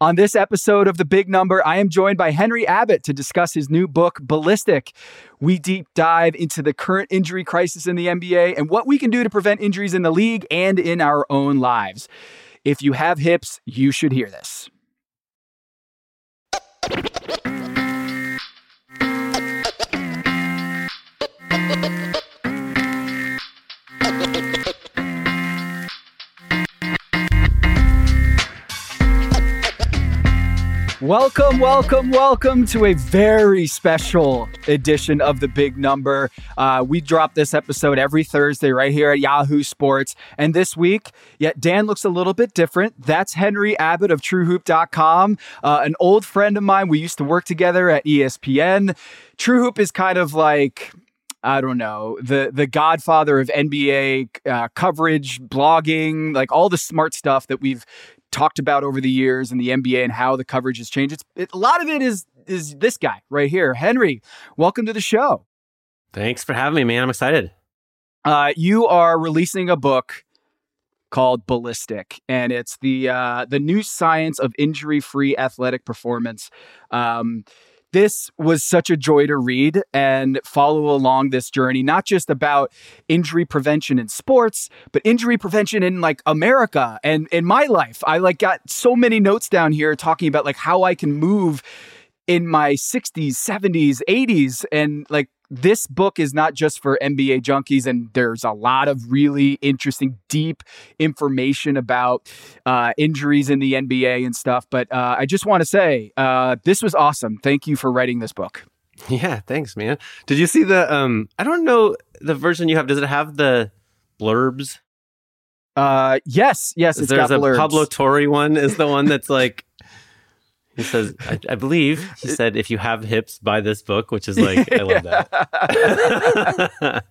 On this episode of The Big Number, I am joined by Henry Abbott to discuss his new book, Ballistic. We deep dive into the current injury crisis in the NBA and what we can do to prevent injuries in the league and in our own lives. If you have hips, you should hear this. Welcome to a very special edition of The Big Number. We drop this episode every Thursday right here at Yahoo Sports. And this week, Dan looks a little bit different. That's Henry Abbott of TrueHoop.com, an old friend of mine. We used to work together at ESPN. TrueHoop is kind of like, I don't know, the godfather of NBA coverage, blogging, like all the smart stuff that we've talked about over the years in the NBA and how the coverage has changed. A lot of it is this guy right here. Henry, welcome to the show. Thanks for having me, man. I'm excited. You are releasing a book called Ballistic, and it's the new science of injury-free athletic performance. This was such a joy to read and follow along this journey, not just about injury prevention in sports, but injury prevention in like America and in my life. I got so many notes down here talking about like how I can move in my 60s, 70s, 80s. And like this book is not just for NBA junkies, and there's a lot of really interesting, deep information about injuries in the NBA and stuff. But I just want to say, this was awesome. Thank you for writing this book. Yeah, thanks, man. Did you see the, I don't know the version you have. Does it have the blurbs? Yes, it's got blurbs. There's a Pablo Torre one is the one that's like, he says, I believe he said, if you have hips, buy this book, which is like, I love that.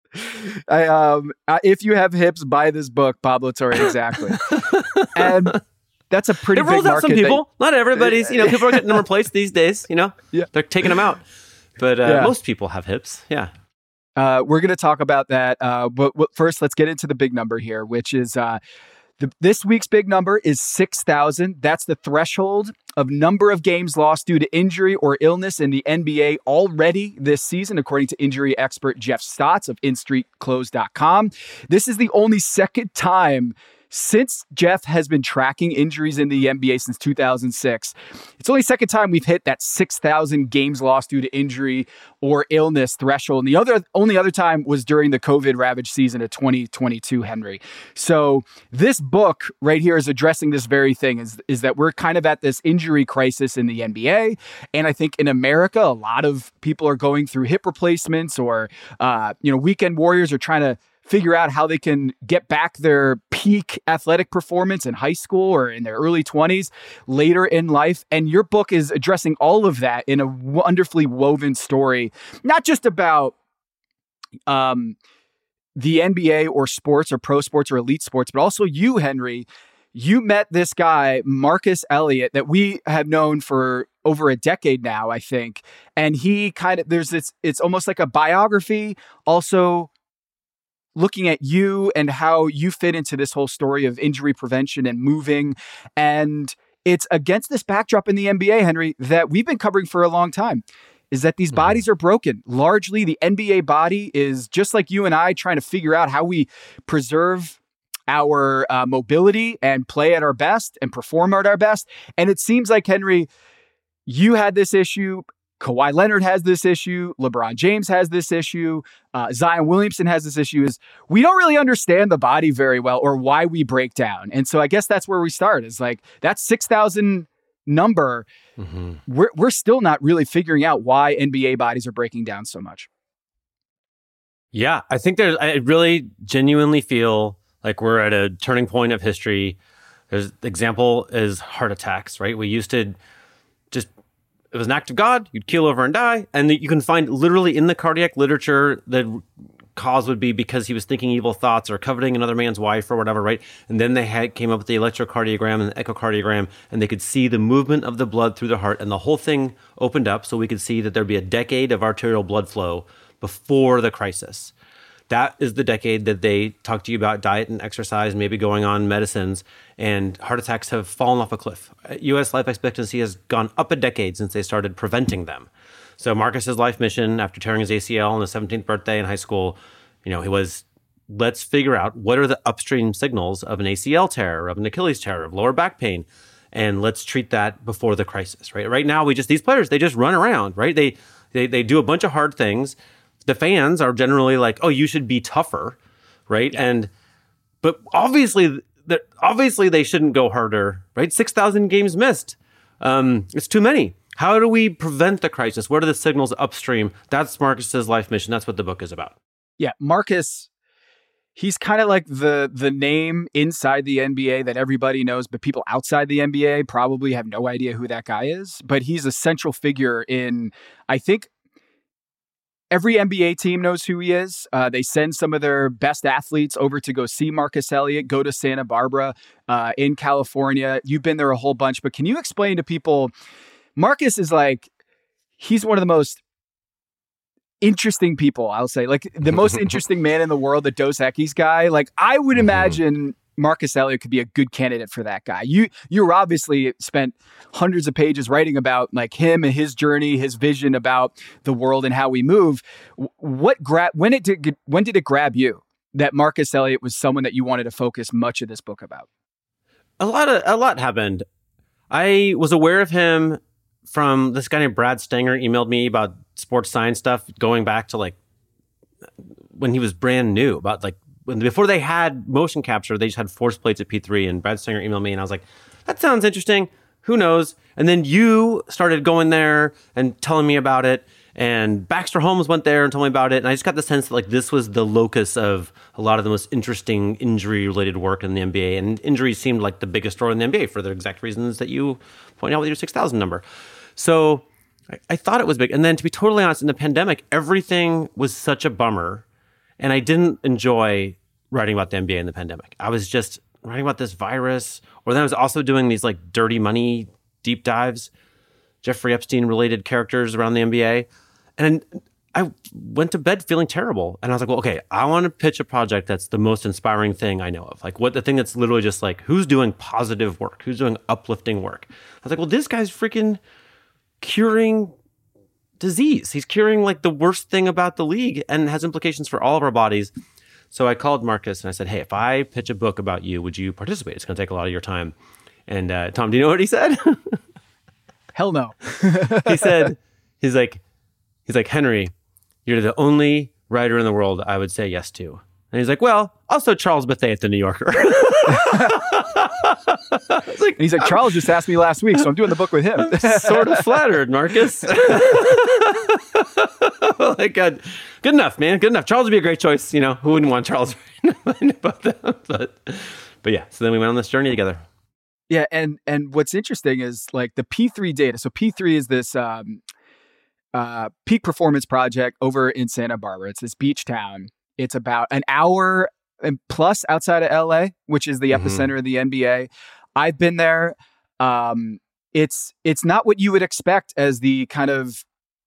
If you have hips, buy this book, Pablo Torre, exactly. And that's a pretty big market. It rolls out some people. Not everybody's, people are getting them replaced these days, Yeah. They're taking them out. But most people have hips, yeah. We're going to talk about that. But first, let's get into the big number here, which is... This week's big number is 6,000. That's the threshold of number of games lost due to injury or illness in the NBA already this season, according to injury expert Jeff Stotts of InStreetClothes.com. This is the only second time since Jeff has been tracking injuries in the NBA since 2006. It's only second time we've hit that 6,000 games lost due to injury or illness threshold. And the only other time was during the COVID-ravaged season of 2022, Henry. So this book right here is addressing this very thing, is that we're kind of at this injury crisis in the NBA. And I think in America, a lot of people are going through hip replacements or, weekend warriors are trying to figure out how they can get back their peak athletic performance in high school or in their early 20s later in life. And your book is addressing all of that in a wonderfully woven story, not just about the NBA or sports or pro sports or elite sports, but also you, Henry. You met this guy, Marcus Elliott, that we have known for over a decade now, I think. And he it's almost like a biography, also looking at you and how you fit into this whole story of injury prevention and moving. And it's against this backdrop in the NBA, Henry, that we've been covering for a long time, is that these bodies are broken. Largely, the NBA body is just like you and I trying to figure out how we preserve our mobility and play at our best and perform at our best. And it seems like, Henry, you had this issue. Kawhi Leonard has this issue. LeBron James has this issue. Zion Williamson has this issue. Is we don't really understand the body very well or why we break down. And so I guess that's where we start, is like that 6,000 number. Mm-hmm. We're still not really figuring out why NBA bodies are breaking down so much. Yeah, I think I really genuinely feel like we're at a turning point of history. The example is heart attacks, right? We used to it was an act of God, you'd keel over and die. And you can find literally in the cardiac literature the cause would be because he was thinking evil thoughts or coveting another man's wife or whatever, right? And then they came up with the electrocardiogram and the echocardiogram, and they could see the movement of the blood through the heart. And the whole thing opened up so we could see that there'd be a decade of arterial blood flow before the crisis. that is the decade that they talk to you about diet and exercise, maybe going on medicines, and heart attacks have fallen off a cliff. U.S. life expectancy has gone up a decade since they started preventing them. So Marcus's life mission after tearing his ACL on his 17th birthday in high school, he was, let's figure out what are the upstream signals of an ACL tear, of an Achilles tear, of lower back pain, and let's treat that before the crisis, right? Right now, these players, they just run around, right? They do a bunch of hard things. The fans are generally like, oh, you should be tougher, right? Yeah. But obviously they shouldn't go harder, right? 6,000 games missed. It's too many. How do we prevent the crisis? What are the signals upstream? That's Marcus's life mission. That's what the book is about. Yeah, Marcus, he's kind of like the name inside the NBA that everybody knows, but people outside the NBA probably have no idea who that guy is. But he's a central figure in, I think, every NBA team knows who he is. They send some of their best athletes over to go see Marcus Elliott, go to Santa Barbara in California. You've been there a whole bunch, but can you explain to people, Marcus is like, he's one of the most interesting people, I'll say, like the most interesting man in the world, the Dos Equis guy. Like I would imagine Marcus Elliott could be a good candidate for that guy. You're obviously spent hundreds of pages writing about like him and his journey, his vision about the world and how we move. When did it grab you that Marcus Elliott was someone that you wanted to focus much of this book about? A lot happened. I was aware of him from this guy named Brad Stanger emailed me about sports science stuff going back to like when he was brand new, about like before they had motion capture, they just had force plates at P3, and Brad Stanger emailed me and I was like, that sounds interesting. Who knows? And then you started going there and telling me about it, and Baxter Holmes went there and told me about it. And I just got the sense that like this was the locus of a lot of the most interesting injury related work in the NBA. And injuries seemed like the biggest story in the NBA for the exact reasons that you point out with your 6,000 number. So I thought it was big. And then to be totally honest, in the pandemic, everything was such a bummer. And I didn't enjoy writing about the NBA in the pandemic. I was just writing about this virus, or then I was also doing these like dirty money deep dives, Jeffrey Epstein related characters around the NBA. And I went to bed feeling terrible. And I was like, well, okay, I want to pitch a project that's the most inspiring thing I know of. Like the thing that's literally just like, who's doing positive work? Who's doing uplifting work? I was like, well, this guy's freaking curing disease. He's curing like the worst thing about the league and has implications for all of our bodies. So I called Marcus and I said, hey, if I pitch a book about you, would you participate? It's going to take a lot of your time. And Tom, do you know what he said? Hell no. He said, he's like, Henry, you're the only writer in the world I would say yes to. And he's like, well, also Charles Bethea at the New Yorker. And he's like, Charles just asked me last week, so I'm doing the book with him. I'm sort of flattered, Marcus. Like, good enough, man. Good enough. Charles would be a great choice. Who wouldn't want Charles about that? But yeah, so then we went on this journey together. Yeah, and what's interesting is like the P3 data. So P3 is this peak performance project over in Santa Barbara. It's this beach town. It's about an hour and plus outside of LA, which is the epicenter of the NBA. I've been there. It's not what you would expect as the kind of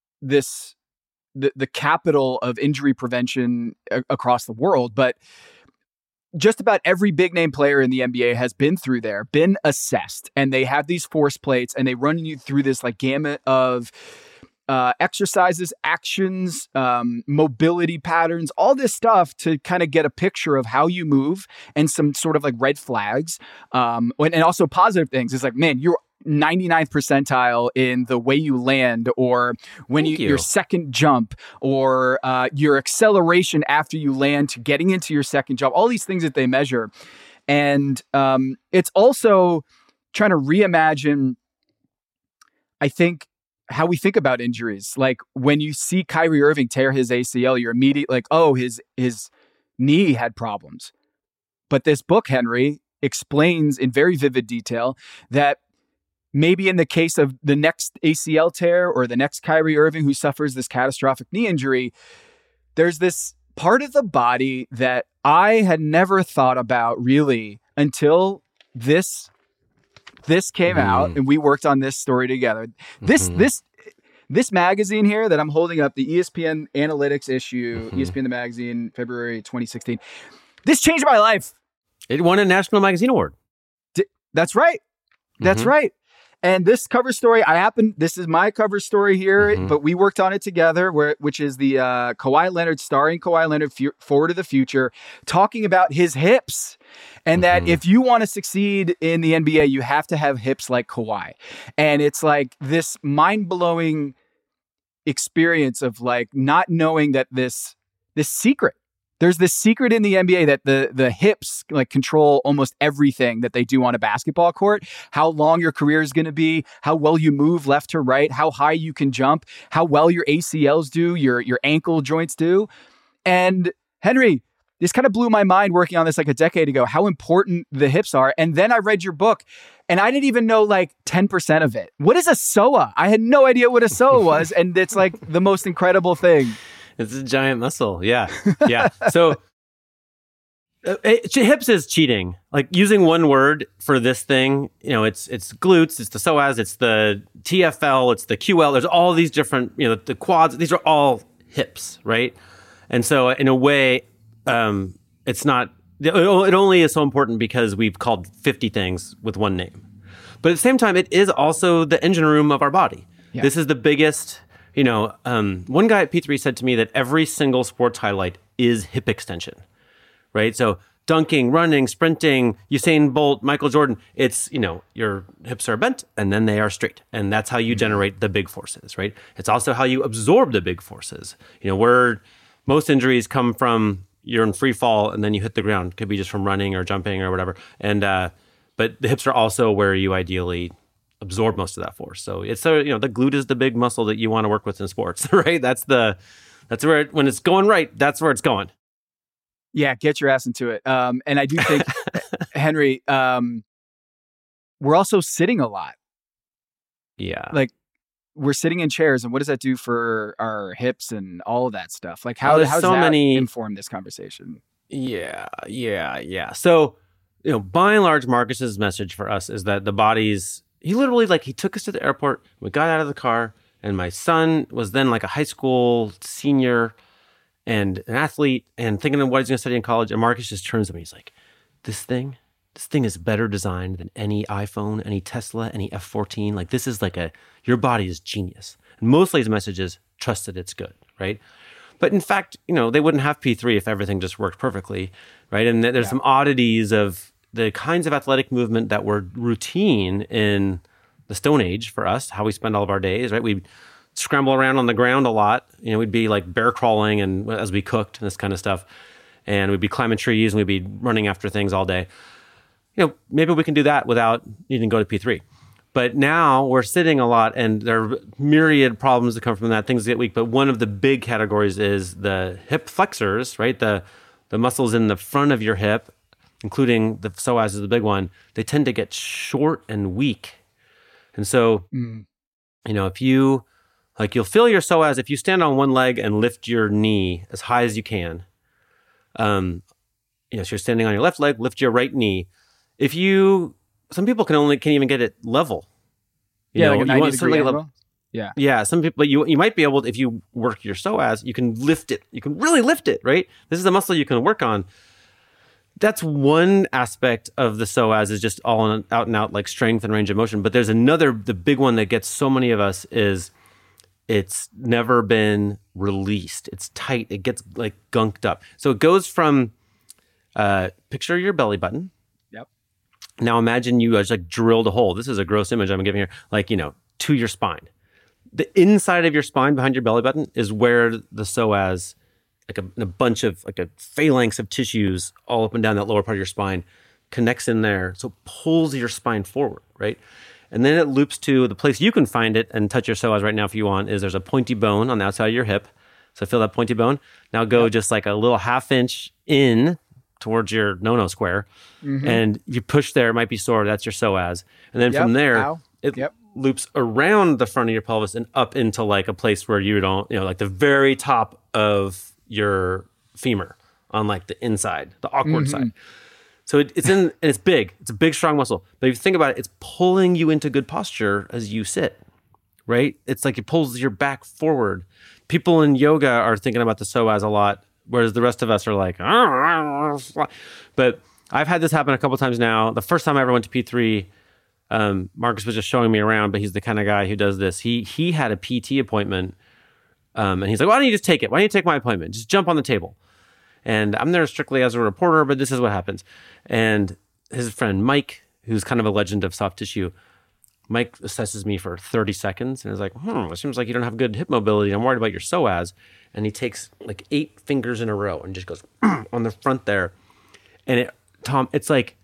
the capital of injury prevention across the world, but just about every big name player in the NBA has been through there, been assessed, and they have these force plates and they run you through this like gamut of exercises, actions, mobility patterns, all this stuff to kind of get a picture of how you move and some sort of like red flags. And also positive things. It's like, man, you're 99th percentile in the way you land, or when your second jump, or your acceleration after you land to getting into your second jump, all these things that they measure. And it's also trying to reimagine, I think, how we think about injuries. Like when you see Kyrie Irving tear his ACL, you're immediately like, oh, his knee had problems. But this book, Henry, explains in very vivid detail that maybe in the case of the next ACL tear or the next Kyrie Irving who suffers this catastrophic knee injury, there's this part of the body that I had never thought about really until this came out and we worked on this story together. This This magazine here that I'm holding up, the ESPN Analytics issue, ESPN the magazine, February 2016. This changed my life. It won a National Magazine Award. That's right. That's right. And this cover story, this is my cover story here, but we worked on it together, which is the Kawhi Leonard, starring Kawhi Leonard, Forward to the Future, talking about his hips. And that if you want to succeed in the NBA, you have to have hips like Kawhi. And it's like this mind-blowing experience of like not knowing that this secret. There's this secret in the NBA that the hips like control almost everything that they do on a basketball court. How long your career is going to be, how well you move left to right, how high you can jump, how well your ACLs do, your ankle joints do. And Henry, this kind of blew my mind working on this like a decade ago, how important the hips are. And then I read your book and I didn't even know like 10% of it. What is a psoas? I had no idea what a psoas was. And it's like the most incredible thing. It's a giant muscle. Yeah. Yeah. So hips is cheating. Like using one word for this thing, it's glutes, it's the psoas, it's the TFL, it's the QL. There's all these different, the quads. These are all hips, right? And so in a way, it's not, it only is so important because we've called 50 things with one name. But at the same time, it is also the engine room of our body. Yeah. This is the biggest... one guy at P3 said to me that every single sports highlight is hip extension, right? So dunking, running, sprinting, Usain Bolt, Michael Jordan, it's, your hips are bent and then they are straight. And that's how you generate the big forces, right? It's also how you absorb the big forces. Where most injuries come from, you're in free fall and then you hit the ground. Could be just from running or jumping or whatever. And, but the hips are also where you ideally absorb most of that force. So it's the glute is the big muscle that you want to work with in sports, right? That's where when it's going right, that's where it's going. Yeah, get your ass into it. And I do think, Henry, we're also sitting a lot. Yeah, like we're sitting in chairs, and what does that do for our hips and all of that stuff? Like how does that inform this conversation? Yeah. So by and large, Marcus's message for us is that the body's. He literally, he took us to the airport, we got out of the car, and my son was then like a high school senior and an athlete and thinking of what he's going to study in college. And Marcus just turns to me, he's like, this thing is better designed than any iPhone, any Tesla, any F-14. Like, this is your body is genius. And mostly his message is, trust that it's good, right? But in fact, they wouldn't have P3 if everything just worked perfectly, right? And there's some oddities of the kinds of athletic movement that were routine in the Stone Age for us, how we spend all of our days, right? We'd scramble around on the ground a lot. We'd be like bear crawling and as we cooked and this kind of stuff. And we'd be climbing trees and we'd be running after things all day. Maybe we can do that without needing to go to P3. But now we're sitting a lot and there are myriad problems that come from that. Things get weak. But one of the big categories is the hip flexors, right? The muscles in the front of your hip, including the psoas is the big one, they tend to get short and weak. And so, if you'll feel your psoas, if you stand on one leg and lift your knee as high as you can, so you're standing on your left leg, lift your right knee. Some people can't even get it level. You want something level. Yeah. Some people, but you might be able to, if you work your psoas, you can lift it. You can really lift it, right? This is a muscle you can work on. That's one aspect of the psoas is just all out and out like strength and range of motion. But there's the big one that gets so many of us is it's never been released. It's tight. It gets like gunked up. So it goes from, picture your belly button. Yep. Now imagine you just drilled a hole. This is a gross image I'm giving here, to your spine. The inside of your spine behind your belly button is where the psoas, a bunch of a phalanx of tissues all up and down that lower part of your spine connects in there. So it pulls your spine forward, right? And then it loops to the place you can find it and touch your psoas right now if you want, is there's a pointy bone on the outside of your hip. So feel that pointy bone. Now go just like a little half inch in towards your no-no square. And you push there, it might be sore. That's your psoas. And then from there, it loops around the front of your pelvis and up into like a place where you don't, like the very top of your femur on like the inside, the awkward side. So it's big. It's a big, strong muscle. But if you think about it, it's pulling you into good posture as you sit, right? It's like it pulls your back forward. People in yoga are thinking about the psoas a lot, whereas the rest of us are like, but I've had this happen a couple times now. The first time I ever went to P3, Marcus was just showing me around, but he's the kind of guy who does this. He had a PT appointment, and he's like, why don't you just take it? Why don't you take my appointment? Just jump on the table. And I'm there strictly as a reporter, but this is what happens. And his friend Mike, who's kind of a legend of soft tissue, Mike assesses me for 30 seconds and is like, it seems like you don't have good hip mobility. I'm worried about your psoas. And he takes like 8 fingers in a row and just goes on the front there. And Tom, it's like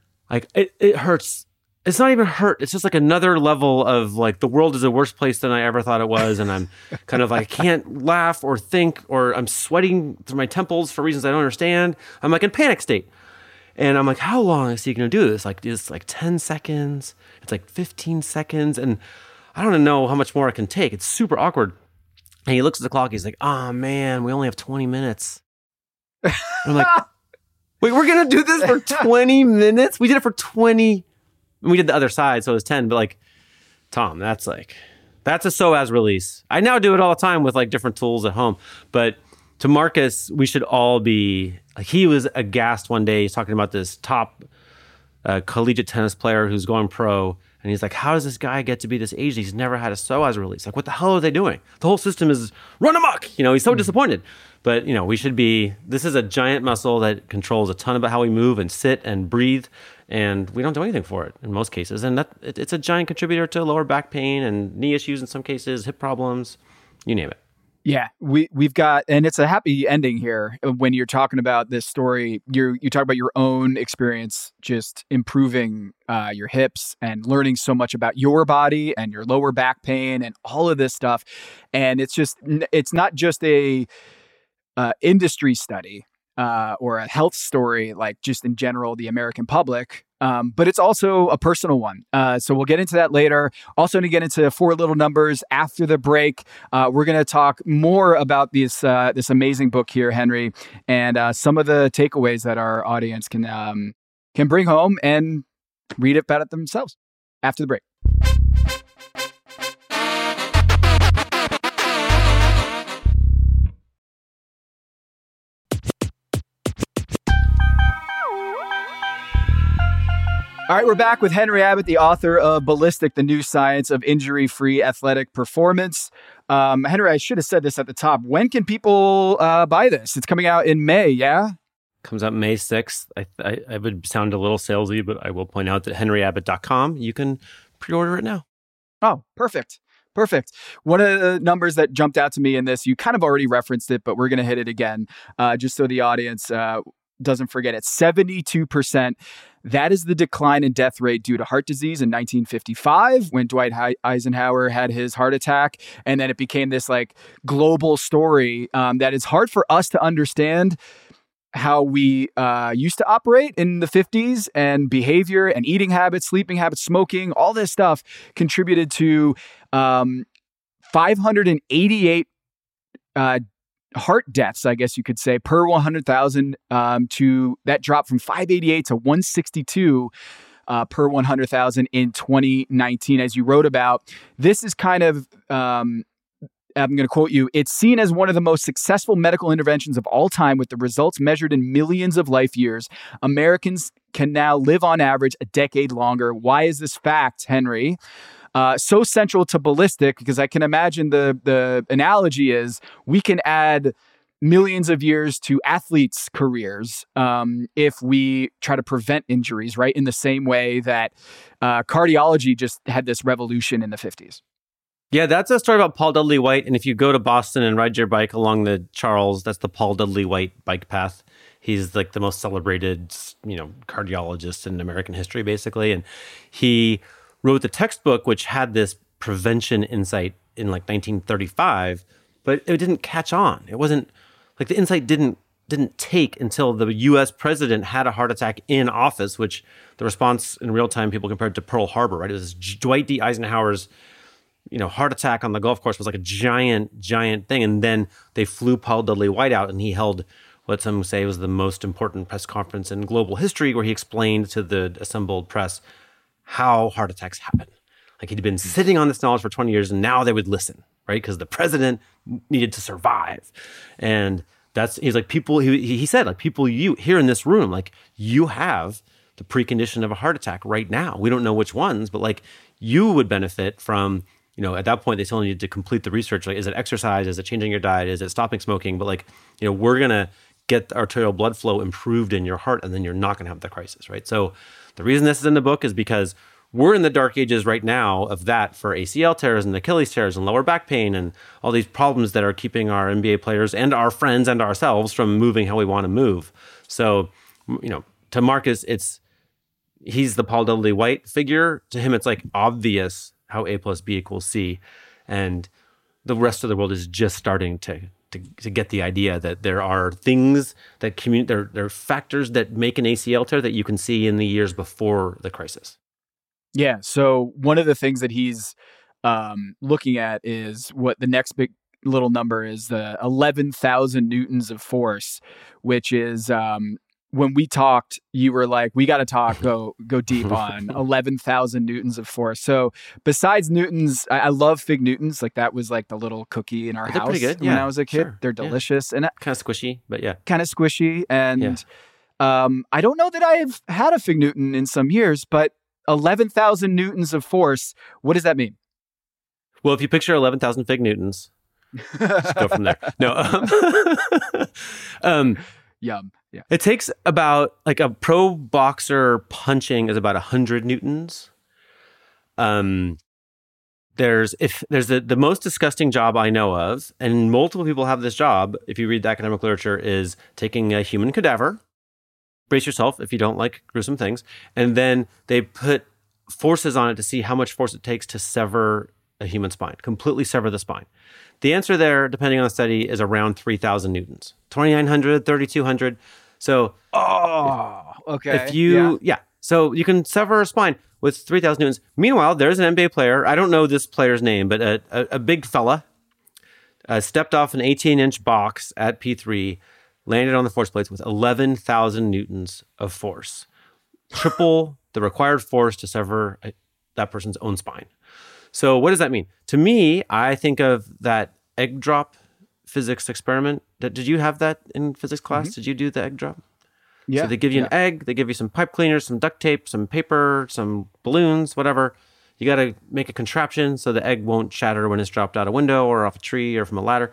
it hurts. It's not even hurt. It's just like another level of like the world is a worse place than I ever thought it was. And I'm kind of like, I can't laugh or think, or I'm sweating through my temples for reasons I don't understand. I'm like in panic state. And I'm like, how long is he going to do this? Like, it's like 10 seconds. It's like 15 seconds. And I don't know how much more I can take. It's super awkward. And he looks at the clock. He's like, oh man, we only have 20 minutes. And I'm like, wait, we're going to do this for 20 minutes? We did it for 20. And we did the other side, so it was 10. But like, Tom, that's a psoas release. I now do it all the time with like different tools at home. But to Marcus, we should all be, like, he was aghast one day. He's talking about this top collegiate tennis player who's going pro. And he's like, how does this guy get to be this age? He's never had a psoas release. Like, what the hell are they doing? The whole system is run amok. He's so disappointed. But, we should be, this is a giant muscle that controls a ton about how we move and sit and breathe. And we don't do anything for it in most cases. And it's a giant contributor to lower back pain and knee issues in some cases, hip problems, you name it. Yeah, we've got, and it's a happy ending here when you're talking about this story. You talk about your own experience, just improving your hips and learning so much about your body and your lower back pain and all of this stuff. And it's not just a industry study or a health story, like just in general, the American public. But it's also a personal one. So we'll get into that later. Also to get into 4 little numbers after the break. We're going to talk more about this amazing book here, Henry, and some of the takeaways that our audience can bring home and read about it themselves after the break. All right, we're back with Henry Abbott, the author of Ballistic, the New Science of Injury-Free Athletic Performance. Henry, I should have said this at the top. When can people buy this? It's coming out in May, yeah? Comes out May 6th. I would sound a little salesy, but I will point out that henryabbott.com, you can pre-order it now. Oh, perfect. One of the numbers that jumped out to me in this, you kind of already referenced it, but we're going to hit it again, just so the audience doesn't forget it. 72%. That is the decline in death rate due to heart disease in 1955 when Dwight Eisenhower had his heart attack. And then it became this like global story that is hard for us to understand how we used to operate in the 50s, and behavior and eating habits, sleeping habits, smoking, all this stuff contributed to 588 heart deaths, I guess you could say, per 100,000, to that drop from 588 to 162 per 100,000 in 2019. As you wrote about, this is kind of, I'm going to quote you, it's seen as one of the most successful medical interventions of all time, with the results measured in millions of life years. Americans can now live on average a decade longer. Why is this fact, Henry, so central to Ballistic? Because I can imagine the analogy is we can add millions of years to athletes' careers if we try to prevent injuries, right? In the same way that cardiology just had this revolution in the 50s. Yeah, that's a story about Paul Dudley White. And if you go to Boston and ride your bike along the Charles, that's the Paul Dudley White bike path. He's like the most celebrated, cardiologist in American history, basically. And he wrote the textbook, which had this prevention insight in like 1935, but it didn't catch on. It wasn't like the insight didn't take until the U.S. president had a heart attack in office, which the response in real time, people compared to Pearl Harbor, right? It was Dwight D. Eisenhower's, heart attack on the golf course was like a giant thing. And then they flew Paul Dudley White out, and he held what some say was the most important press conference in global history, where he explained to the assembled press how heart attacks happen. Like he'd been sitting on this knowledge for 20 years and now they would listen, right? Because the president needed to survive. And he's like, people, he said, like, people you here in this room, like, you have the precondition of a heart attack right now. We don't know which ones, but like, you would benefit from, at that point, they still needed to complete the research. Like, is it exercise? Is it changing your diet? Is it stopping smoking? But like, we're going to get the arterial blood flow improved in your heart, and then you're not going to have the crisis, right? So the reason this is in the book is because we're in the dark ages right now of that for ACL tears and Achilles tears and lower back pain and all these problems that are keeping our NBA players and our friends and ourselves from moving how we want to move. So, to Marcus, he's the Paul Dudley White figure. To him, it's like obvious how A plus B equals C. And the rest of the world is just starting to get the idea that there are things that there are factors that make an ACL tear that you can see in the years before the crisis. Yeah. So one of the things that he's looking at is what the next big little number is, the 11,000 newtons of force, which is when we talked, you were like, we got to talk, go deep on 11,000 newtons of force. So besides newtons, I love fig newtons. Like that was like the little cookie in our house pretty good. when I was a kid. Sure. They're delicious. Yeah. And kind of squishy, but yeah. Kind of squishy. And I don't know that I've had a fig newton in some years, but 11,000 newtons of force, what does that mean? Well, if you picture 11,000 fig newtons, just go from there. No. Yum. Yeah. It takes about, like, a pro boxer punching is about 100 newtons. There's the most disgusting job I know of, and multiple people have this job, if you read the academic literature, is taking a human cadaver. Brace yourself if you don't like gruesome things. And then they put forces on it to see how much force it takes to sever a human spine, completely sever the spine. The answer there, depending on the study, is around 3,000 newtons, 2,900, 3,200. So, okay. So you can sever a spine with 3,000 newtons. Meanwhile, there's an NBA player. I don't know this player's name, but a big fella stepped off an 18-inch box at P3, landed on the force plates with 11,000 newtons of force, triple the required force to sever that person's own spine. So what does that mean? To me, I think of that egg drop physics experiment. Did you have that in physics class? Mm-hmm. Did you do the egg drop? Yeah. So they give you an egg, they give you some pipe cleaners, some duct tape, some paper, some balloons, whatever. You got to make a contraption so the egg won't shatter when it's dropped out a window or off a tree or from a ladder.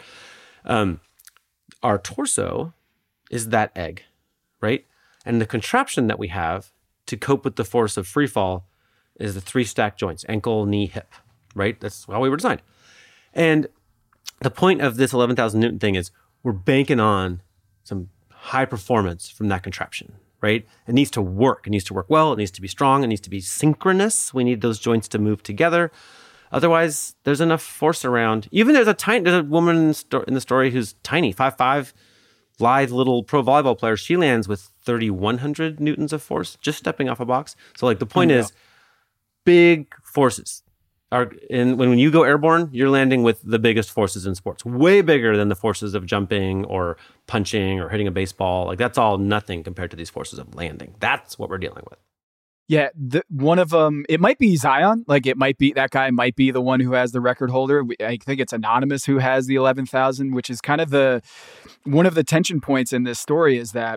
Our torso is that egg, right? And the contraption that we have to cope with the force of free fall is the 3 stack joints, ankle, knee, hip, right? That's how we were designed. And the point of this 11,000 Newton thing is we're banking on some high performance from that contraption, right? It needs to work. It needs to work well. It needs to be strong. It needs to be synchronous. We need those joints to move together. Otherwise, there's enough force around. Even there's a woman in the story who's tiny, 5'5", lithe little pro volleyball player. She lands with 3,100 newtons of force just stepping off a box. So like the point is big forces. When you go airborne, you're landing with the biggest forces in sports, way bigger than the forces of jumping or punching or hitting a baseball. Like that's all nothing compared to these forces of landing. That's what we're dealing with. Yeah, one of them, it might be Zion. Like that guy might be the one who has the record holder. I think it's Anonymous who has the 11,000, which is kind of one of the tension points in this story is that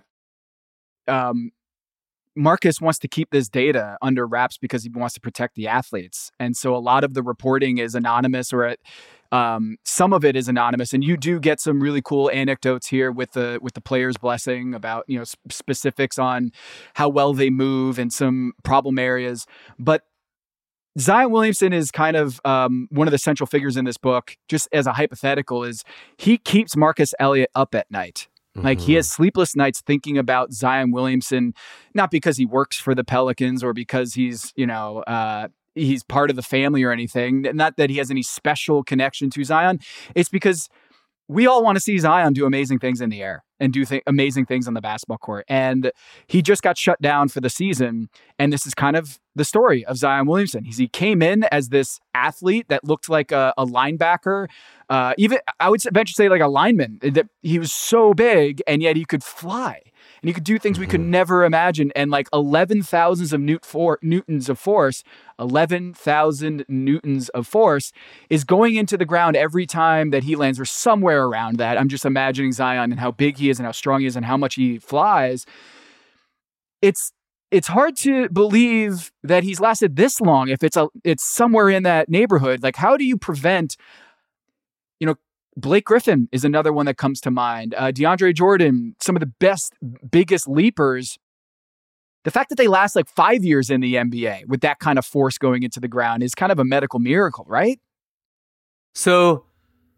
Marcus wants to keep this data under wraps because he wants to protect the athletes. And so a lot of the reporting is anonymous or some of it is anonymous. And you do get some really cool anecdotes here with the player's blessing about, specifics on how well they move and some problem areas. But Zion Williamson is kind of one of the central figures in this book, just as a hypothetical, is he keeps Marcus Elliott up at night. Like he has sleepless nights thinking about Zion Williamson, not because he works for the Pelicans or because he's, he's part of the family or anything. Not that he has any special connection to Zion. It's because we all want to see Zion do amazing things in the air and do amazing things on the basketball court. And he just got shut down for the season. And this is kind of the story of Zion Williamson. He came in as this athlete that looked like a linebacker, even I would venture to say like a lineman, that he was so big and yet he could fly. and he could do things we could never imagine. And like 11,000 of newtons of force, 11,000 newtons of force is going into the ground every time that he lands, or somewhere around that. I'm just imagining Zion and how big he is and how strong he is and how much he flies. It's hard to believe that he's lasted this long if it's somewhere in that neighborhood. Like, how do you prevent, Blake Griffin is another one that comes to mind. DeAndre Jordan, some of the biggest leapers. The fact that they last like 5 years in the NBA with that kind of force going into the ground is kind of a medical miracle, right? So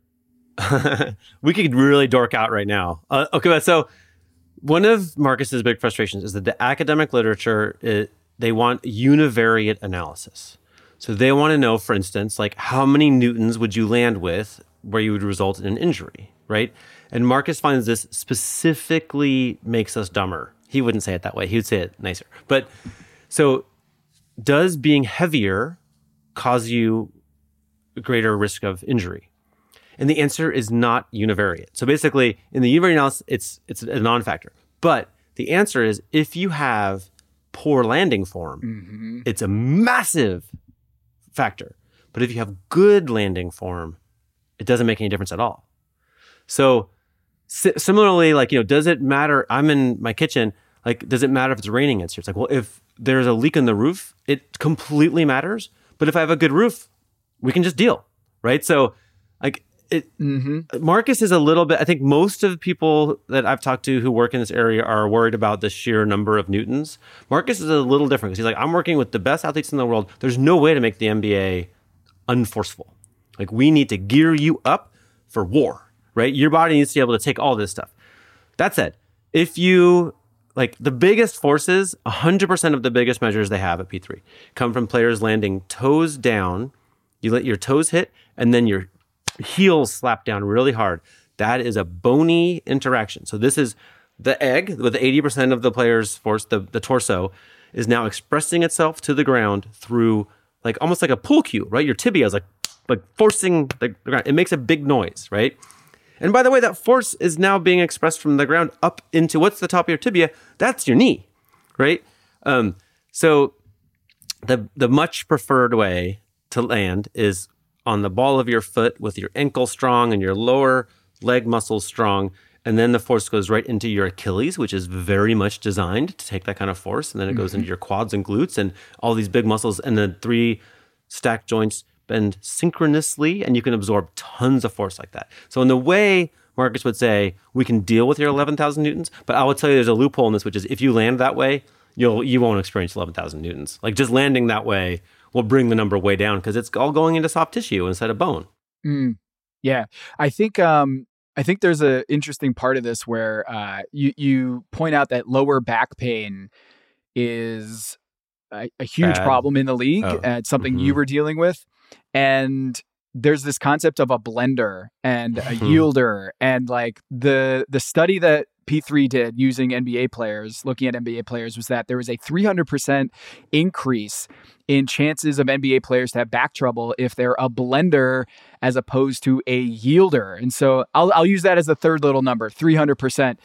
we could really dork out right now. Okay, so one of Marcus's big frustrations is that the academic literature, they want univariate analysis. So they want to know, for instance, like how many newtons would you land with where you would result in an injury, right? And Marcus finds this specifically makes us dumber. He wouldn't say it that way. He would say it nicer. But so does being heavier cause you a greater risk of injury? And the answer is not univariate. So basically, in the univariate analysis, it's a non-factor. But the answer is if you have poor landing form, it's a massive factor. But if you have good landing form, it doesn't make any difference at all. So similarly, like, does it matter? I'm in my kitchen. Like, does it matter if it's raining? It's like, well, if there's a leak in the roof, it completely matters. But if I have a good roof, we can just deal, right? So, like, Marcus is a little bit, I think most of the people that I've talked to who work in this area are worried about the sheer number of newtons. Marcus is a little different because he's like, I'm working with the best athletes in the world. There's no way to make the NBA unforceful. Like, we need to gear you up for war, right? Your body needs to be able to take all this stuff. That said, if you, like, the biggest forces, 100% of the biggest measures they have at P3 come from players landing toes down. You let your toes hit, and then your heels slap down really hard. That is a bony interaction. So this is the egg with 80% of the player's force, the torso, is now expressing itself to the ground through, like, almost like a pool cue, right? Your tibia is like forcing the ground. It makes a big noise, right? And by the way, that force is now being expressed from the ground up into what's the top of your tibia? That's your knee, right? So the much preferred way to land is on the ball of your foot with your ankle strong and your lower leg muscles strong. And then the force goes right into your Achilles, which is very much designed to take that kind of force. And then it goes into your quads and glutes and all these big muscles. And the 3 stacked joints bend synchronously, and you can absorb tons of force like that. So in the way Marcus would say, we can deal with your 11,000 newtons, but I will tell you there's a loophole in this, which is if you land that way, you won't experience 11,000 newtons. Like, just landing that way will bring the number way down because it's all going into soft tissue instead of bone. Yeah. I think there's an interesting part of this where you point out that lower back pain is a huge problem in the league. It's something you were dealing with. And there's this concept of a blender and a yielder. And like the study that P3 did using NBA players, looking at NBA players, was that there was a 300% increase in chances of NBA players to have back trouble if they're a blender as opposed to a yielder. And so I'll use that as the third little number, 300%.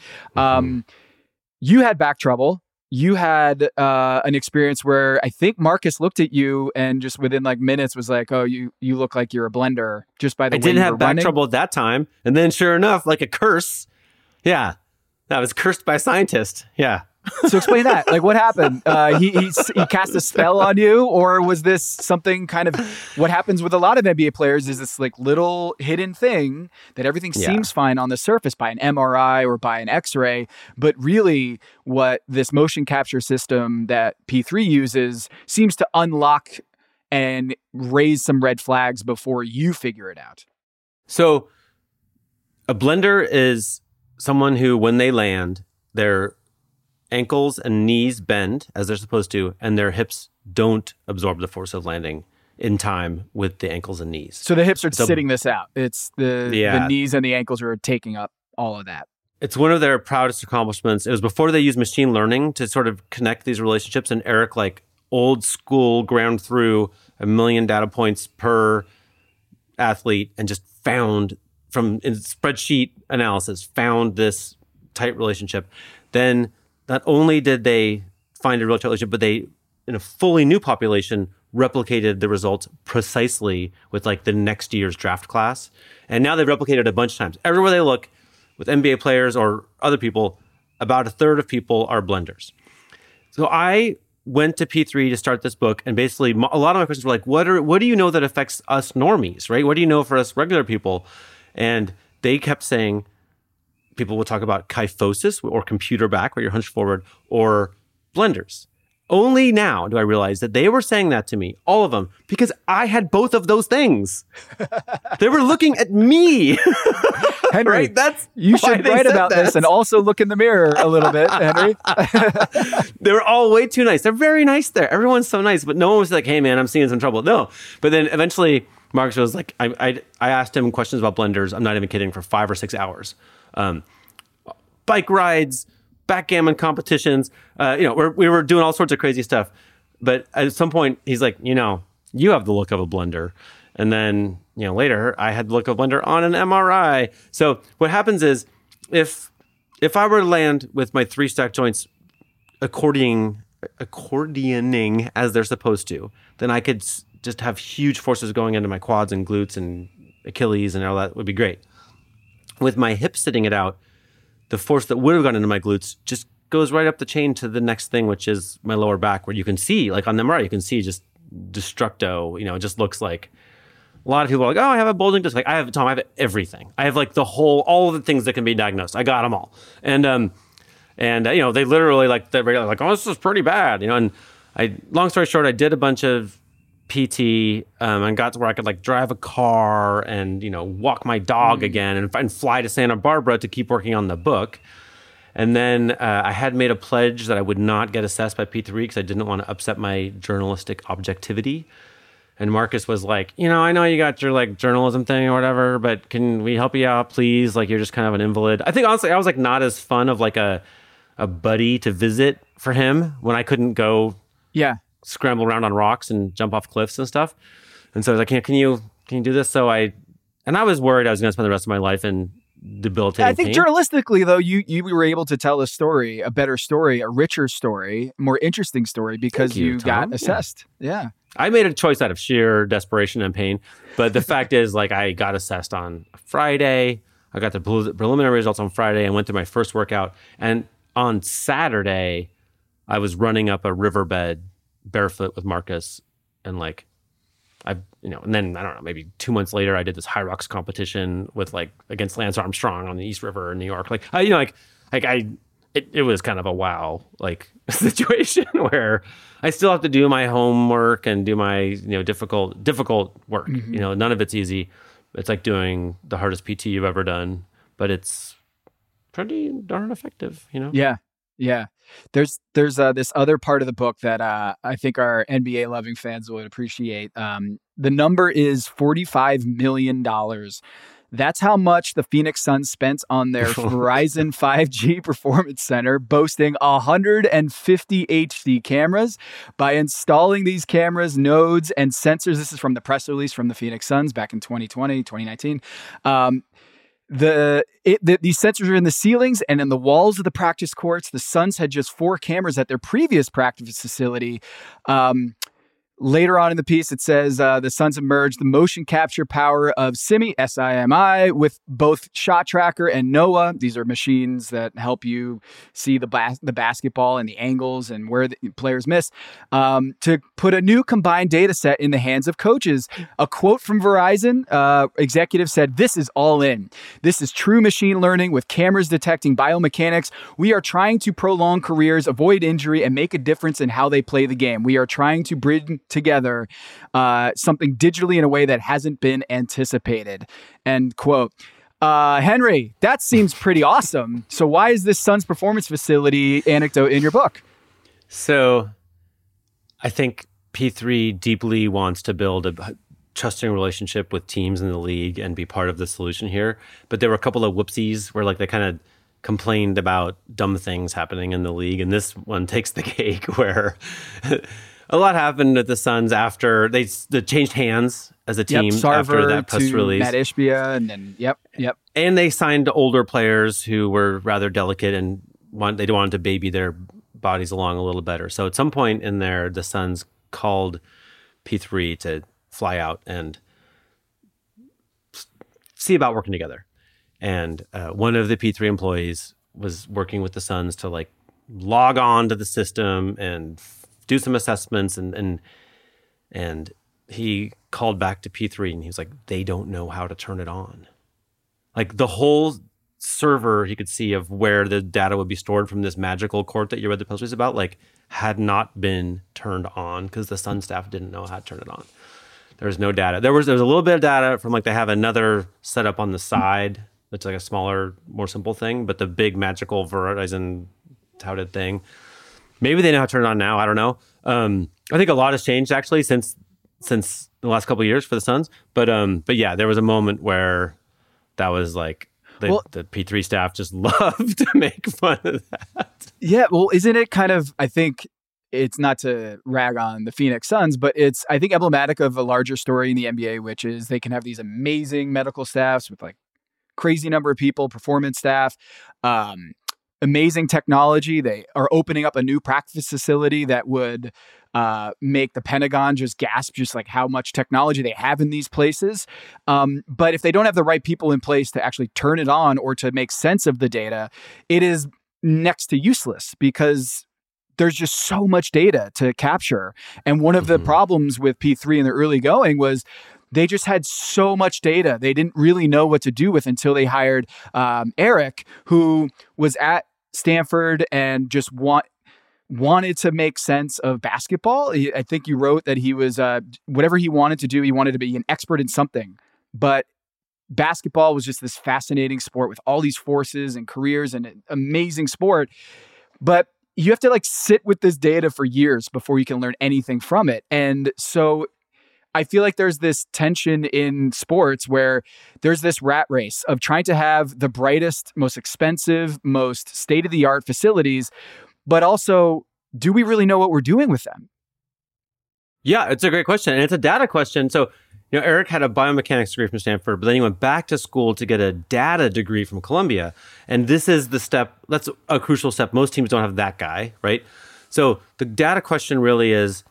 You had back trouble. You had an experience where I think Marcus looked at you and just within like minutes was like, "Oh, you look like you're a blender." Just by the way you were running. I didn't have back trouble at that time, and then sure enough, like a curse, I was cursed by a scientist. Yeah. So explain that. Like, what happened? He cast a spell on you, or was this something kind of what happens with a lot of NBA players? Is this like little hidden thing that everything seems fine on the surface by an MRI or by an X-ray, but really what this motion capture system that P3 uses seems to unlock and raise some red flags before you figure it out. So a blender is someone who, when they land, their ankles and knees bend as they're supposed to, and their hips don't absorb the force of landing in time with the ankles and knees. So the hips are sitting this out. It's the knees and the ankles are taking up all of that. It's one of their proudest accomplishments. It was before they used machine learning to sort of connect these relationships, and Eric, like old school, ground through 1 million data points per athlete and just found from in spreadsheet analysis, found this tight relationship. Then not only did they find a real relationship, but they, in a fully new population, replicated the results precisely with like the next year's draft class. And now they've replicated a bunch of times. Everywhere they look with NBA players or other people, about a third of people are blenders. So I went to P3 to start this book, and basically a lot of my questions were like, what do you know that affects us normies, right? What do you know for us regular people? And they kept saying, people will talk about kyphosis or computer back, where you're hunched forward, or blenders. Only now do I realize that they were saying that to me, all of them, because I had both of those things. They were looking at me. Henry, right? You should write about this and also look in the mirror a little bit, Henry. They were all way too nice. They're very nice there. Everyone's so nice, but no one was like, hey, man, I'm seeing some trouble. No. But then eventually Marcus was like, I asked him questions about blenders. I'm not even kidding, for 5 or 6 hours. Bike rides, backgammon competitions. We were doing all sorts of crazy stuff. But at some point, he's like, you have the look of a blender. And then, later, I had the look of a blender on an MRI. So what happens is, if I were to land with my 3 stack joints accordioning as they're supposed to, then I could just have huge forces going into my quads and glutes and Achilles, and all that would be great. With my hips sitting it out, the force that would have gone into my glutes just goes right up the chain to the next thing, which is my lower back, where you can see, like on the MRI, you can see just destructo. It just looks like, a lot of people are like, oh, I have a bulging disc. Like, I have everything. I have like all of the things that can be diagnosed. I got them all. And they literally they're like, oh, this is pretty bad. And long story short, I did a bunch of PT and got to where I could drive a car and, walk my dog again and fly to Santa Barbara to keep working on the book. And then I had made a pledge that I would not get assessed by P3 because I didn't want to upset my journalistic objectivity. And Marcus was like, I know you got your journalism thing or whatever, but can we help you out, please? You're just kind of an invalid. I think honestly, I was not as fun of a buddy to visit for him when I couldn't go scramble around on rocks and jump off cliffs and stuff. And so I was like, can you do this? So I was worried I was going to spend the rest of my life in debilitating I think pain. Journalistically, though, you were able to tell a better story, a richer story, more interesting story because you got assessed. Yeah. I made a choice out of sheer desperation and pain. But the fact is, I got assessed on Friday. I got the preliminary results on Friday and went through my first workout. And on Saturday, I was running up a riverbed barefoot with Marcus. And and then, I don't know, maybe 2 months later, I did this high rocks competition with against Lance Armstrong on the East River in New York. It was kind of a wow situation where I still have to do my homework and do my difficult work. Mm-hmm. None of it's easy. It's like doing the hardest PT you've ever done, but it's pretty darn effective. Yeah. There's this other part of the book that I think our NBA loving fans would appreciate. The number is $45 million. That's how much the Phoenix Suns spent on their Verizon 5G Performance Center, boasting 150 HD cameras. By installing these cameras, nodes, and sensors, this is from the press release from the Phoenix Suns back in 2020, 2019. These sensors are in the ceilings and in the walls of the practice courts. The Suns had just 4 cameras at their previous practice facility. Later on in the piece, it says the Suns have merged the motion capture power of SIMI, SIMI, with both Shot Tracker and NOAA. These are machines that help you see the basketball and the angles and where the players miss, to put a new combined data set in the hands of coaches. A quote from Verizon executive said, "This is all in. This is true machine learning with cameras detecting biomechanics. We are trying to prolong careers, avoid injury, and make a difference in how they play the game. We are trying to bridge together something digitally in a way that hasn't been anticipated." End quote. Henry, that seems pretty awesome. So why is this Suns Performance Facility anecdote in your book? So I think P3 deeply wants to build a trusting relationship with teams in the league and be part of the solution here. But there were a couple of whoopsies where they kind of complained about dumb things happening in the league. And this one takes the cake where a lot happened at the Suns after they changed hands as a team after that press release. Matt Ishbia, and then yep. And they signed older players who were rather delicate and they wanted to baby their bodies along a little better. So at some point in there, the Suns called P3 to fly out and see about working together. And one of the P3 employees was working with the Suns to like log on to the system and do some assessments. And he called back to P3 and he was like, they don't know how to turn it on. Like the whole server he could see of where the data would be stored from this magical court that you read the post release about, like had not been turned on because the Sun staff didn't know how to turn it on. There was no data. There was a little bit of data from like they have another setup on the side that's like a smaller, more simple thing, but the big magical Verizon touted thing, maybe they know how to turn it on now. I don't know. I think a lot has changed actually since the last couple of years for the Suns. But yeah, there was a moment where that was like the P3 staff just loved to make fun of that. Yeah, well, isn't it kind of, I think it's not to rag on the Phoenix Suns, but it's, I think, emblematic of a larger story in the NBA, which is they can have these amazing medical staffs with like crazy number of people, performance staff, amazing technology. They are opening up a new practice facility that would make the Pentagon just gasp just like how much technology they have in these places. But if they don't have the right people in place to actually turn it on or to make sense of the data, it is next to useless because there's just so much data to capture. And one of the problems with P3 in the early going was they just had so much data. They didn't really know what to do with until they hired Eric, who was at Stanford and just wanted to make sense of basketball. I think you wrote that he was, whatever he wanted to do, he wanted to be an expert in something. But basketball was just this fascinating sport with all these forces and careers and an amazing sport. But you have to like sit with this data for years before you can learn anything from it. And so I feel like there's this tension in sports where there's this rat race of trying to have the brightest, most expensive, most state-of-the-art facilities, but also, do we really know what we're doing with them? Yeah, it's a great question. And it's a data question. So, Eric had a biomechanics degree from Stanford, but then he went back to school to get a data degree from Columbia. And this is the step, that's a crucial step. Most teams don't have that guy, right? So the data question really is,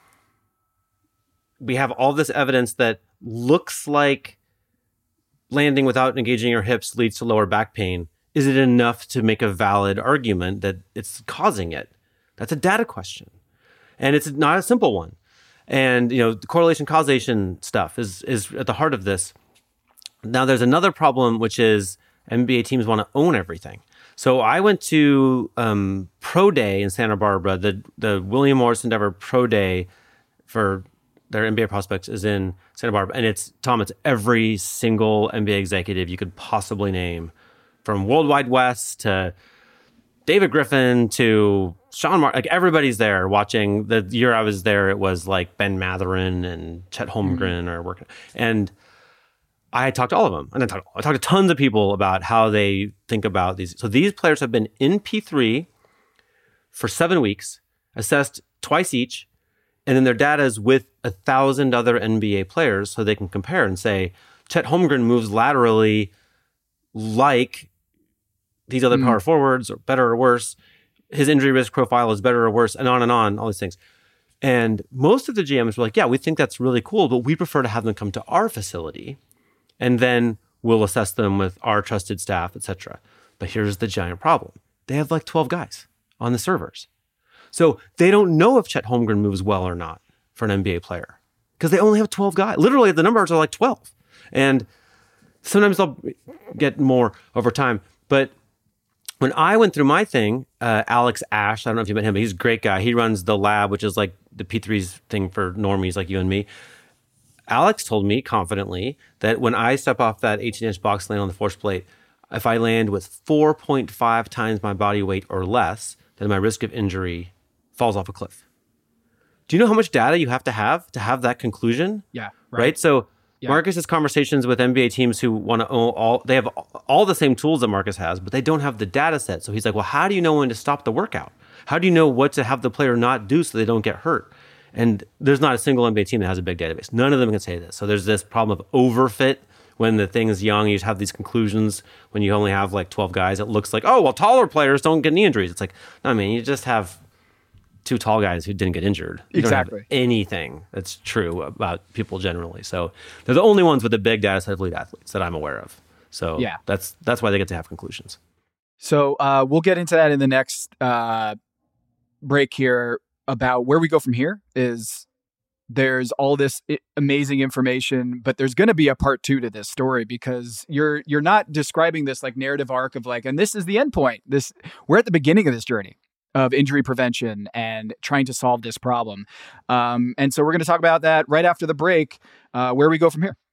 we have all this evidence that looks like landing without engaging your hips leads to lower back pain. Is it enough to make a valid argument that it's causing it? That's a data question. And it's not a simple one. And, the correlation causation stuff is at the heart of this. Now, there's another problem, which is NBA teams want to own everything. So I went to Pro Day in Santa Barbara. The William Morris Endeavor Pro Day for their NBA prospects is in Santa Barbara. And it's every single NBA executive you could possibly name, from World Wide West to David Griffin to Sean Martin. Like everybody's there watching. The year I was there, it was like Ben Mathurin and Chet Holmgren are working. And I talked to all of them. And I talked to tons of people about how they think about these. So these players have been in P3 for 7 weeks, assessed twice each, and then their data is with 1,000 other NBA players so they can compare and say, Chet Holmgren moves laterally like these other power forwards, or better or worse. His injury risk profile is better or worse, and on, all these things. And most of the GMs were like, yeah, we think that's really cool, but we prefer to have them come to our facility, and then we'll assess them with our trusted staff, etc. But here's the giant problem. They have like 12 guys on the servers. So they don't know if Chet Holmgren moves well or not for an NBA player because they only have 12 guys. Literally, the numbers are like 12. And sometimes they'll get more over time. But when I went through my thing, Alex Ash, I don't know if you met him, but he's a great guy. He runs the lab, which is like the P3's thing for normies like you and me. Alex told me confidently that when I step off that 18-inch box land on the force plate, if I land with 4.5 times my body weight or less, then my risk of injury falls off a cliff. Do you know how much data you have to that conclusion? Yeah. Right? So Marcus's conversations with NBA teams who want to own they have all the same tools that Marcus has, but they don't have the data set. So he's like, well, how do you know when to stop the workout? How do you know what to have the player not do so they don't get hurt? And there's not a single NBA team that has a big database. None of them can say this. So there's this problem of overfit when the thing is young, you just have these conclusions when you only have like 12 guys. It looks like, oh, well, taller players don't get knee injuries. It's like, no, I mean, you just have 2 tall guys who didn't get injured. You Exactly. don't have anything that's true about people generally. So they're the only ones with a big data set of elite athletes that I'm aware of. So Yeah. that's why they get to have conclusions. So we'll get into that in the next break here about where we go from here. Is there's all this amazing information, but there's going to be a part 2 to this story, because you're not describing this like narrative arc of like, and this is the end point. We're at the beginning of this journey of injury prevention and trying to solve this problem. And so we're going to talk about that right after the break, where we go from here.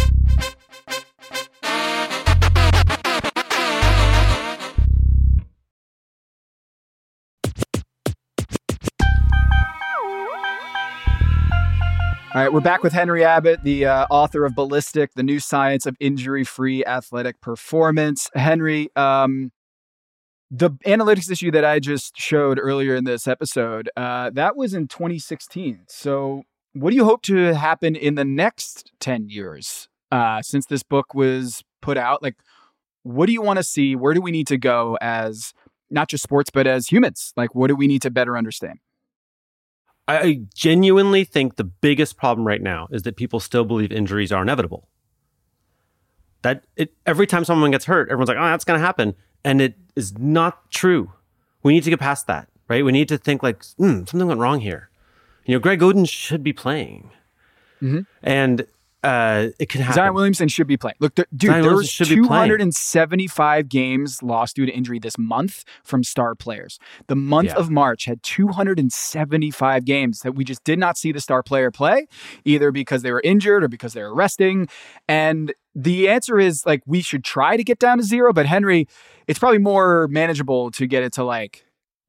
All right, we're back with Henry Abbott, the author of Ballistic, the New Science of Injury-Free Athletic Performance. Henry, the analytics issue that I just showed earlier in this episode, that was in 2016. So what do you hope to happen in the next 10 years since this book was put out? Like, what do you want to see? Where do we need to go as not just sports, but as humans? Like, what do we need to better understand? I genuinely think the biggest problem right now is that people still believe injuries are inevitable. Every time someone gets hurt, everyone's like, oh, that's going to happen. And it is not true. We need to get past that, right? We need to think like, something went wrong here. Greg Oden should be playing. Mm-hmm. And it can happen. Zion Williamson should be playing. Look, dude, there was 275 games lost due to injury this month from star players. The month of March had 275 games that we just did not see the star player play, either because they were injured or because they were resting. And the answer is like, we should try to get down to 0. But Henry, it's probably more manageable to get it to like,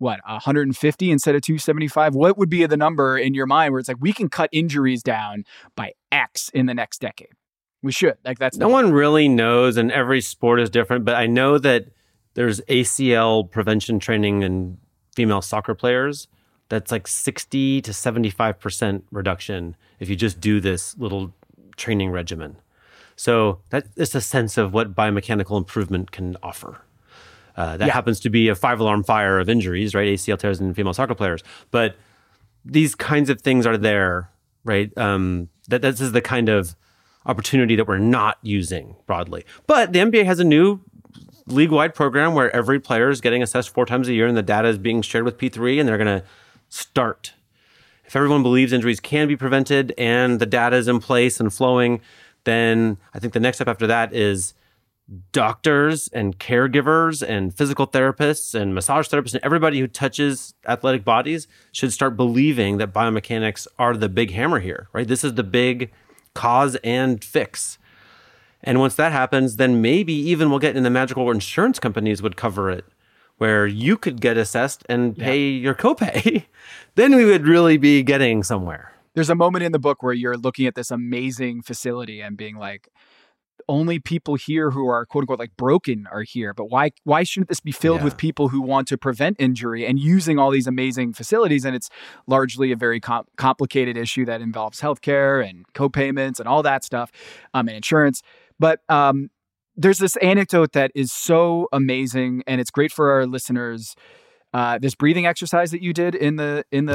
150 instead of 275? What would be the number in your mind where it's like, we can cut injuries down by X in the next decade? We should. Like, that's no one really knows, and every sport is different. But I know that there's ACL prevention training in female soccer players. That's like 60 to 75% reduction if you just do this little training regimen. So that is a sense of what biomechanical improvement can offer. That happens to be a 5-alarm fire of injuries, right? ACL tears in female soccer players. But these kinds of things are there, right? This is the kind of opportunity that we're not using broadly. But the NBA has a new league-wide program where every player is getting assessed 4 times a year, and the data is being shared with P3, and they're going to start. If everyone believes injuries can be prevented and the data is in place and flowing, then I think the next step after that is doctors and caregivers and physical therapists and massage therapists and everybody who touches athletic bodies should start believing that biomechanics are the big hammer here, right? This is the big cause and fix. And once that happens, then maybe even we'll get in the magical where insurance companies would cover it, where you could get assessed and pay your copay. Then we would really be getting somewhere. There's a moment in the book where you're looking at this amazing facility and being like, only people here who are quote unquote like broken are here. But why shouldn't this be filled with people who want to prevent injury and using all these amazing facilities? And it's largely a very complicated issue that involves healthcare and co-payments and all that stuff, and insurance. But there's this anecdote that is so amazing, and it's great for our listeners. This breathing exercise that you did in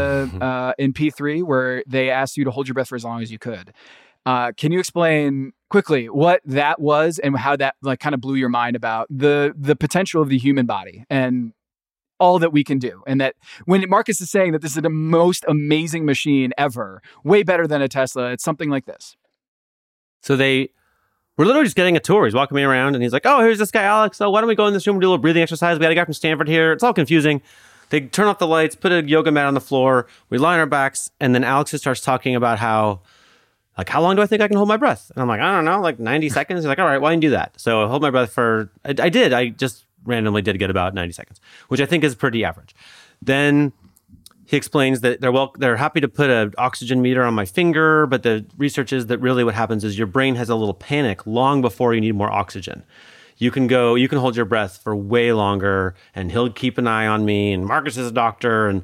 P3, where they asked you to hold your breath for as long as you could. Can you explain quickly what that was and how that like kind of blew your mind about the potential of the human body and all that we can do? And that when Marcus is saying that this is the most amazing machine ever, way better than a Tesla, it's something like this. So we're literally just getting a tour. He's walking me around and he's like, oh, here's this guy, Alex. Oh, why don't we go in this room and do a little breathing exercise? We got a guy from Stanford here. It's all confusing. They turn off the lights, put a yoga mat on the floor. We lie on our backs. And then Alex just starts talking about how long do I think I can hold my breath? And I'm like, I don't know, like 90 seconds. He's like, all right, why don't you do that? So I hold my breath I just randomly did get about 90 seconds, which I think is pretty average. Then he explains that they're happy to put an oxygen meter on my finger, but the research is that really what happens is your brain has a little panic long before you need more oxygen. You can hold your breath for way longer, and he'll keep an eye on me, and Marcus is a doctor, and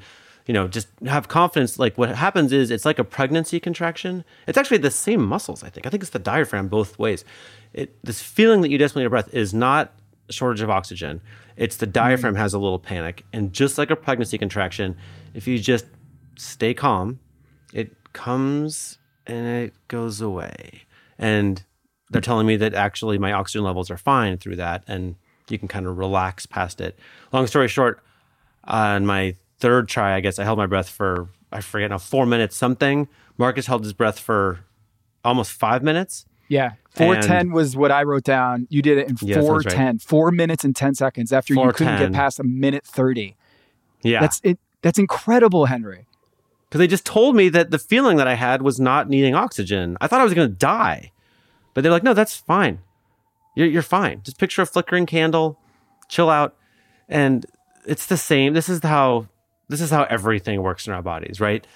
just have confidence. Like what happens is it's like a pregnancy contraction. It's actually the same muscles, I think. I think it's the diaphragm both ways. This feeling that you desperately need a breath is not a shortage of oxygen. It's the diaphragm has a little panic. And just like a pregnancy contraction, if you just stay calm, it comes and it goes away. And they're telling me that actually my oxygen levels are fine through that, and you can kind of relax past it. Long story short, on my third try, I guess I held my breath for, I forget now, 4 minutes something. Marcus held his breath for almost 5 minutes. Yeah. 4:10 was what I wrote down. You did it in 4:10, right. 4 minutes and 10 seconds after you couldn't get past 1:30. Yeah. That's incredible, Henry. Because they just told me that the feeling that I had was not needing oxygen. I thought I was going to die. But they're like, no, that's fine. You're fine. Just picture a flickering candle, chill out. And it's the same. This is how everything works in our bodies, right?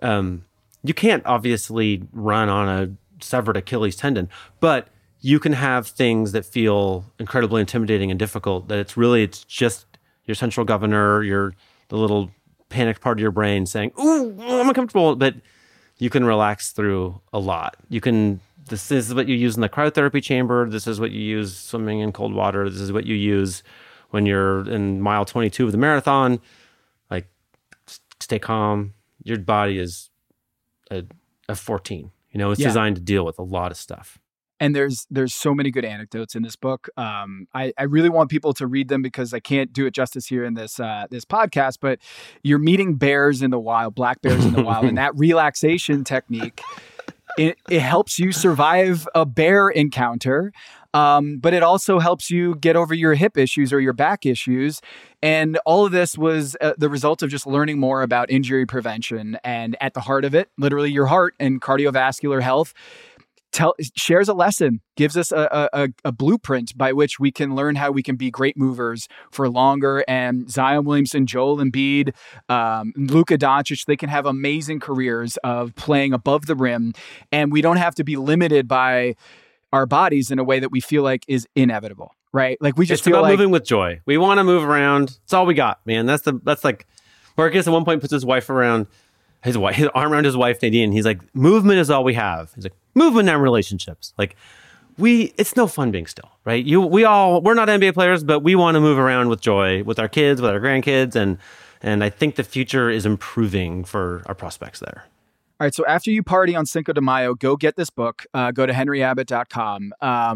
You can't obviously run on a severed Achilles tendon, but you can have things that feel incredibly intimidating and difficult, that it's just your central governor, the little panicked part of your brain saying, ooh, I'm uncomfortable, but you can relax through a lot. This is what you use in the cryotherapy chamber. This is what you use swimming in cold water. This is what you use when you're in mile 22 of the marathon. Like, stay calm. Your body is a 14. It's designed to deal with a lot of stuff. And there's so many good anecdotes in this book. I really want people to read them because I can't do it justice here in this podcast. But you're meeting bears in the wild, black bears in the wild, and that relaxation technique. It helps you survive a bear encounter, but it also helps you get over your hip issues or your back issues. And all of this was the result of just learning more about injury prevention. And at the heart of it, literally your heart and cardiovascular health shares a lesson, gives us a blueprint by which we can learn how we can be great movers for longer. And Zion Williamson, Joel Embiid, Luka Doncic, they can have amazing careers of playing above the rim. And we don't have to be limited by our bodies in a way that we feel like is inevitable, right? Like we just it's feel about like moving with joy. We want to move around. It's all we got, man. That's like Marcus at one point puts his arm around his wife, Nadine. He's like, movement is all we have. He's like, movement and relationships. Like it's no fun being still, right? We're not NBA players, but we want to move around with joy with our kids, with our grandkids. And I think the future is improving for our prospects there. All right. So after you party on Cinco de Mayo, go get this book. Go to henryabbott.com.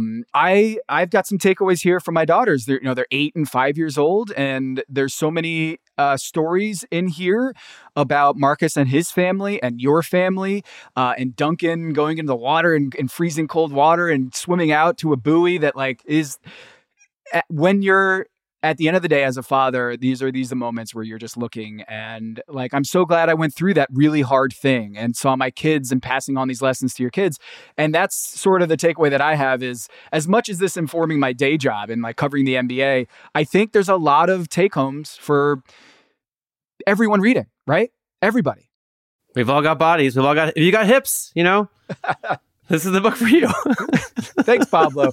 I've got some takeaways here from my daughters. They're 8 and 5 years old, and there's so many stories in here about Marcus and his family and your family, and Duncan going into the water and freezing cold water and swimming out to a buoy that is when you're at the end of the day, as a father, these are the moments where you're just looking and I'm so glad I went through that really hard thing and saw my kids and passing on these lessons to your kids. And that's sort of the takeaway that I have is, as much as this informing my day job and covering the NBA, I think there's a lot of take homes for everyone reading, right? Everybody. We've all got bodies. If you got hips, this is the book for you. Thanks, Pablo.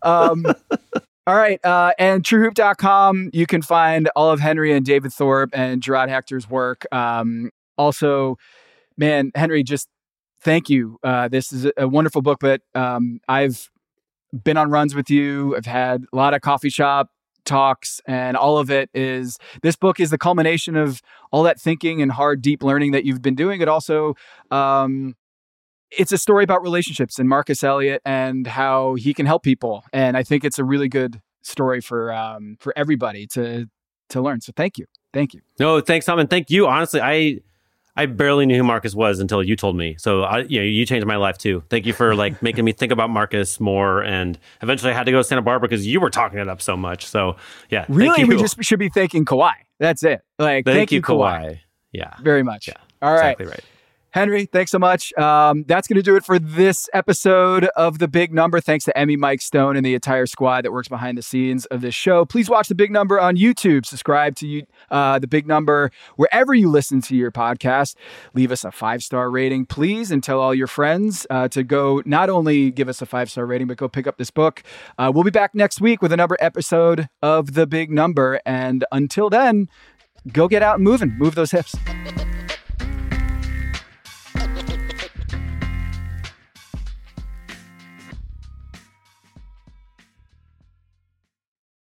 All right. And truehoop.com, you can find all of Henry and David Thorpe and Gerard Hector's work. Also, man, Henry, just thank you. This is a wonderful book, but I've been on runs with you. I've had a lot of coffee shop talks, and all of it is, this book is the culmination of all that thinking and hard, deep learning that you've been doing. It also, it's a story about relationships and Marcus Elliott and how he can help people. And I think it's a really good story for everybody to learn. So thank you. Thank you. No, thanks, Tom. And thank you. Honestly, I barely knew who Marcus was until you told me. So you changed my life too. Thank you for making me think about Marcus more. And eventually I had to go to Santa Barbara because you were talking it up so much. So yeah. Really, we just should be thanking Kawhi. That's it. Thank you, Kawhi. Yeah. Very much. Yeah. All right. Exactly right. Henry, thanks so much. That's going to do it for this episode of The Big Number. Thanks to Emmy, Mike Stone, and the entire squad that works behind the scenes of this show. Please watch The Big Number on YouTube. Subscribe to The Big Number wherever you listen to your podcast. Leave us a 5-star rating, please, and tell all your friends to go not only give us a 5-star rating, but go pick up this book. We'll be back next week with another episode of The Big Number. And until then, go get out and move those hips.